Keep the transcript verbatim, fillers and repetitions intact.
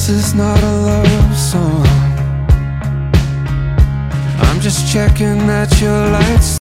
This is not a love song. I'm just checking that your lights